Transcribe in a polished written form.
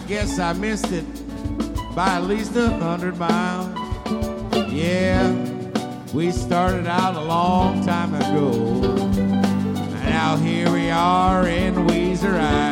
guess I missed it by at least 100 miles. Yeah, we started out a long time ago. And now here we are in Weezer,